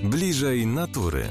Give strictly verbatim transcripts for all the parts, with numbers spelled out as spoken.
Bliżej natury.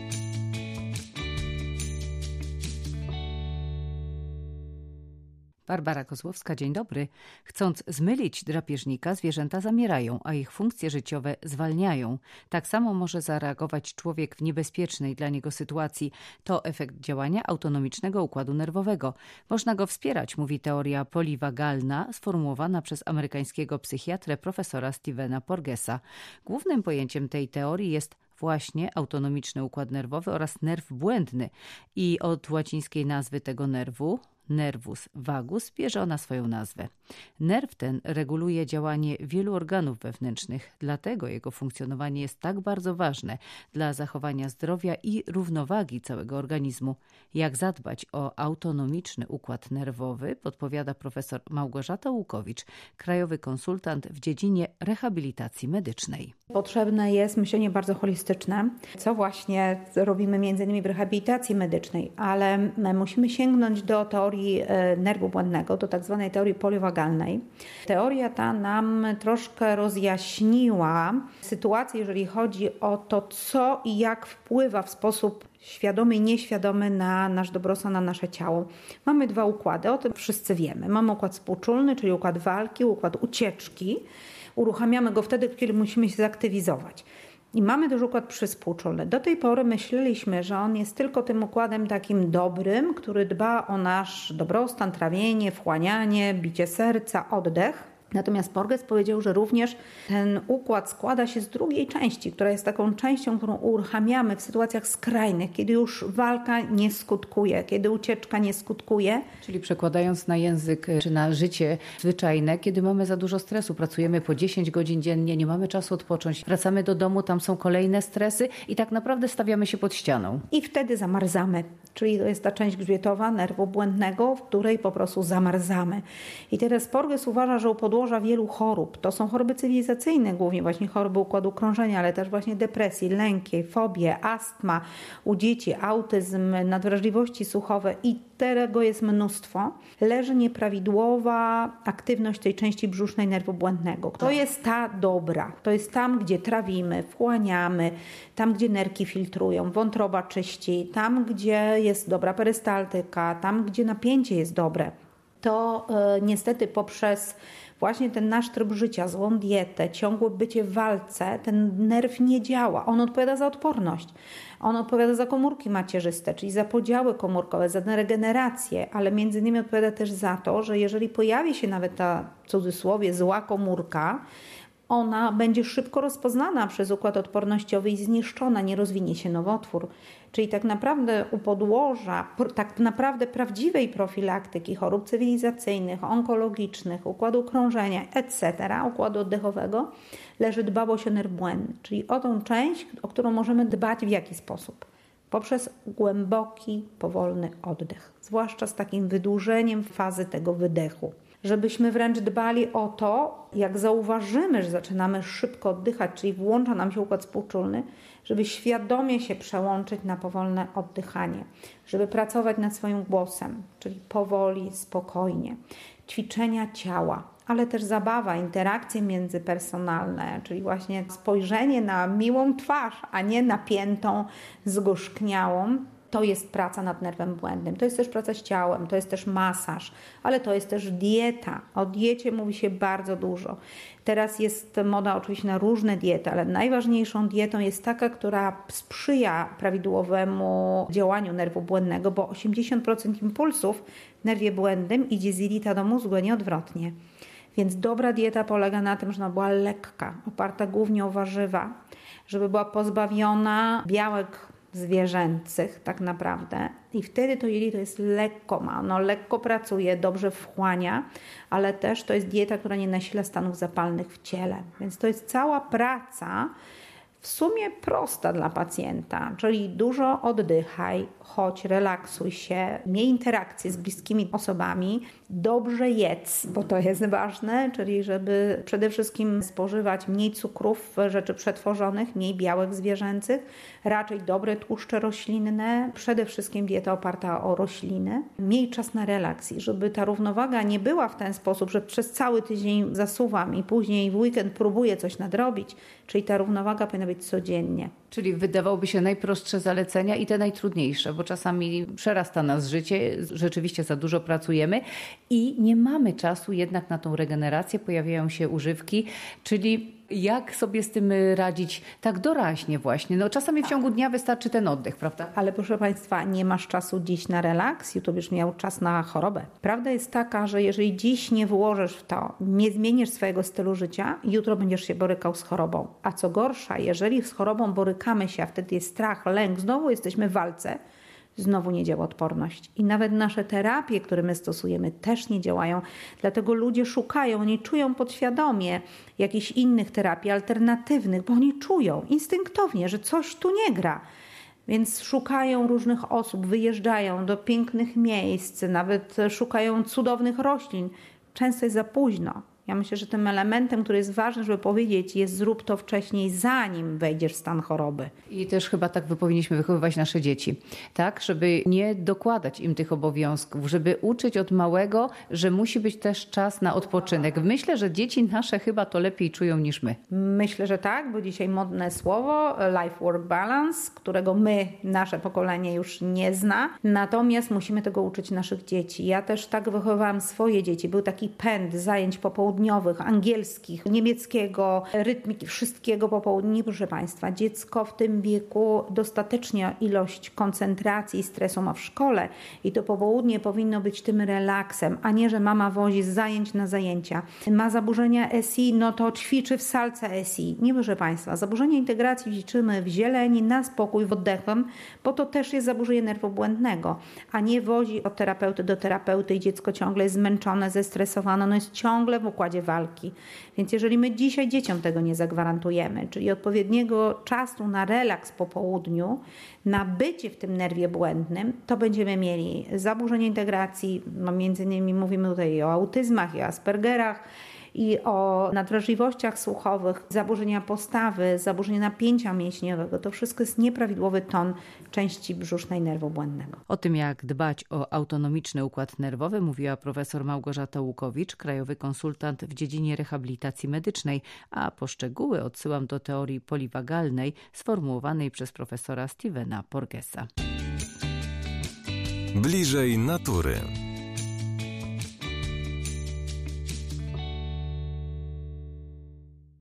Barbara Kozłowska, dzień dobry. Chcąc zmylić drapieżnika, zwierzęta zamierają, a ich funkcje życiowe zwalniają. Tak samo może zareagować człowiek w niebezpiecznej dla niego sytuacji. To efekt działania autonomicznego układu nerwowego. Można go wspierać, mówi teoria poliwagalna, sformułowana przez amerykańskiego psychiatrę profesora Stephena Porgesa. Głównym pojęciem tej teorii jest właśnie autonomiczny układ nerwowy oraz nerw błędny. I od łacińskiej nazwy tego nerwu, nervus vagus, bierze ona swoją nazwę. Nerw ten reguluje działanie wielu organów wewnętrznych, dlatego jego funkcjonowanie jest tak bardzo ważne dla zachowania zdrowia i równowagi całego organizmu. Jak zadbać o autonomiczny układ nerwowy, podpowiada profesor Małgorzata Łukowicz, krajowy konsultant w dziedzinie rehabilitacji medycznej. Potrzebne jest myślenie bardzo holistyczne, co właśnie robimy między innymi w rehabilitacji medycznej, ale musimy sięgnąć do teorii nerwu błędnego, do tak zwanej teorii poliwagalnej. Teoria ta nam troszkę rozjaśniła sytuację, jeżeli chodzi o to, co i jak wpływa w sposób świadomy i nieświadomy na nasz dobrostan, na nasze ciało. Mamy dwa układy, o tym wszyscy wiemy. Mamy układ współczulny, czyli układ walki, układ ucieczki. Uruchamiamy go wtedy, kiedy musimy się zaktywizować. I mamy też układ przyspółczulny. Do tej pory myśleliśmy, że on jest tylko tym układem takim dobrym, który dba o nasz dobrostan, trawienie, wchłanianie, bicie serca, oddech. Natomiast Porges powiedział, że również ten układ składa się z drugiej części, która jest taką częścią, którą uruchamiamy w sytuacjach skrajnych, kiedy już walka nie skutkuje, kiedy ucieczka nie skutkuje. Czyli przekładając na język czy na życie zwyczajne, kiedy mamy za dużo stresu, pracujemy po dziesięć godzin dziennie, nie mamy czasu odpocząć, wracamy do domu, tam są kolejne stresy i tak naprawdę stawiamy się pod ścianą. I wtedy zamarzamy, czyli to jest ta część grzbietowa nerwu błędnego, w której po prostu zamarzamy. I teraz Porges uważa, że u podłoża wielu chorób, to są choroby cywilizacyjne, głównie właśnie choroby układu krążenia, ale też właśnie depresji, lęki, fobie, astma u dzieci, autyzm, nadwrażliwości słuchowe i tego jest mnóstwo. Leży nieprawidłowa aktywność tej części brzusznej nerwu błędnego. To jest ta dobra, to jest tam, gdzie trawimy, wchłaniamy, tam, gdzie nerki filtrują, wątroba czyści, tam, gdzie jest dobra perystaltyka, tam, gdzie napięcie jest dobre. To y, niestety poprzez właśnie ten nasz tryb życia, złą dietę, ciągłe bycie w walce, ten nerw nie działa. On odpowiada za odporność. On odpowiada za komórki macierzyste, czyli za podziały komórkowe, za regenerację, ale między innymi odpowiada też za to, że jeżeli pojawi się nawet ta, w cudzysłowie, zła komórka, ona będzie szybko rozpoznana przez układ odpornościowy i zniszczona, nie rozwinie się nowotwór. Czyli tak naprawdę u podłoża, tak naprawdę prawdziwej profilaktyki chorób cywilizacyjnych, onkologicznych, układu krążenia, et cetera, układu oddechowego, leży dbałość o nerw błędny, czyli o tą część, o którą możemy dbać w jaki sposób? Poprzez głęboki, powolny oddech, zwłaszcza z takim wydłużeniem fazy tego wydechu. Żebyśmy wręcz dbali o to, jak zauważymy, że zaczynamy szybko oddychać, czyli włącza nam się układ współczulny, żeby świadomie się przełączyć na powolne oddychanie, żeby pracować nad swoim głosem, czyli powoli, spokojnie. Ćwiczenia ciała, ale też zabawa, interakcje międzypersonalne, czyli właśnie spojrzenie na miłą twarz, a nie napiętą, zgorzkniałą. To jest praca nad nerwem błędnym, to jest też praca z ciałem, to jest też masaż, ale to jest też dieta. O diecie mówi się bardzo dużo. Teraz jest moda oczywiście na różne diety, ale najważniejszą dietą jest taka, która sprzyja prawidłowemu działaniu nerwu błędnego, bo osiemdziesiąt procent impulsów w nerwie błędnym idzie z jelita do mózgu, a nie odwrotnie. Więc dobra dieta polega na tym, że ona była lekka, oparta głównie o warzywa, żeby była pozbawiona białek zwierzęcych tak naprawdę i wtedy to jelito jest lekko, ma ono lekko pracuje, dobrze wchłania, ale też to jest dieta, która nie nasila stanów zapalnych w ciele, więc to jest cała praca w sumie prosta dla pacjenta, czyli dużo oddychaj, chodź, relaksuj się, miej interakcje z bliskimi osobami, dobrze jedz, bo to jest ważne, czyli żeby przede wszystkim spożywać mniej cukrów, rzeczy przetworzonych, mniej białek zwierzęcych, raczej dobre tłuszcze roślinne, przede wszystkim dieta oparta o rośliny. Miej czas na relaks, żeby ta równowaga nie była w ten sposób, że przez cały tydzień zasuwam i później w weekend próbuję coś nadrobić, czyli ta równowaga powinna być być codziennie. Czyli wydawałoby się najprostsze zalecenia i te najtrudniejsze, bo czasami przerasta nas życie, rzeczywiście za dużo pracujemy i nie mamy czasu jednak na tą regenerację, pojawiają się używki, czyli jak sobie z tym radzić tak doraźnie właśnie? No czasami w ciągu dnia wystarczy ten oddech, prawda? Ale proszę Państwa, nie masz czasu dziś na relaks, jutro będziesz miał czas na chorobę. Prawda jest taka, że jeżeli dziś nie włożysz w to, nie zmienisz swojego stylu życia, jutro będziesz się borykał z chorobą. A co gorsza, jeżeli z chorobą borykamy się, a wtedy jest strach, lęk, znowu jesteśmy w walce, znowu nie działa odporność. I nawet nasze terapie, które my stosujemy, też nie działają. Dlatego ludzie szukają, oni czują podświadomie jakichś innych terapii alternatywnych, bo oni czują instynktownie, że coś tu nie gra. Więc szukają różnych osób, wyjeżdżają do pięknych miejsc, nawet szukają cudownych roślin. Często jest za późno. Ja myślę, że tym elementem, który jest ważny, żeby powiedzieć, jest zrób to wcześniej, zanim wejdziesz w stan choroby. I też chyba tak powinniśmy wychowywać nasze dzieci, tak? Żeby nie dokładać im tych obowiązków, żeby uczyć od małego, że musi być też czas na odpoczynek. Myślę, że dzieci nasze chyba to lepiej czują niż my. Myślę, że tak, bo dzisiaj modne słowo life-work balance, którego my, nasze pokolenie już nie zna. Natomiast musimy tego uczyć naszych dzieci. Ja też tak wychowywałam swoje dzieci. Był taki pęd zajęć popołudniowych, angielskich, niemieckiego, rytmiki, wszystkiego po południu. Proszę Państwa, dziecko w tym wieku dostatecznie ilość koncentracji i stresu ma w szkole i to popołudnie powinno być tym relaksem, a nie, że mama wozi z zajęć na zajęcia. Ma zaburzenia S I, no to ćwiczy w salce S I. Nie, proszę Państwa, zaburzenia integracji ćwiczymy w zieleni, na spokój, w oddechem, bo to też jest zaburzenie nerwu błędnego, a nie wozi od terapeuty do terapeuty i dziecko ciągle jest zmęczone, zestresowane, no jest ciągle w układzie walki. Więc jeżeli my dzisiaj dzieciom tego nie zagwarantujemy, czyli odpowiedniego czasu na relaks po południu, na bycie w tym nerwie błędnym, to będziemy mieli zaburzenie integracji, no między innymi mówimy tutaj o autyzmach i o Aspergerach, i o nadwrażliwościach słuchowych, zaburzenia postawy, zaburzenia napięcia mięśniowego. To wszystko jest nieprawidłowy ton części brzusznej nerwu błędnego. O tym, jak dbać o autonomiczny układ nerwowy, mówiła profesor Małgorzata Łukowicz, krajowy konsultant w dziedzinie rehabilitacji medycznej, a po szczegóły odsyłam do teorii poliwagalnej sformułowanej przez profesora Stevena Porgesa. Bliżej natury.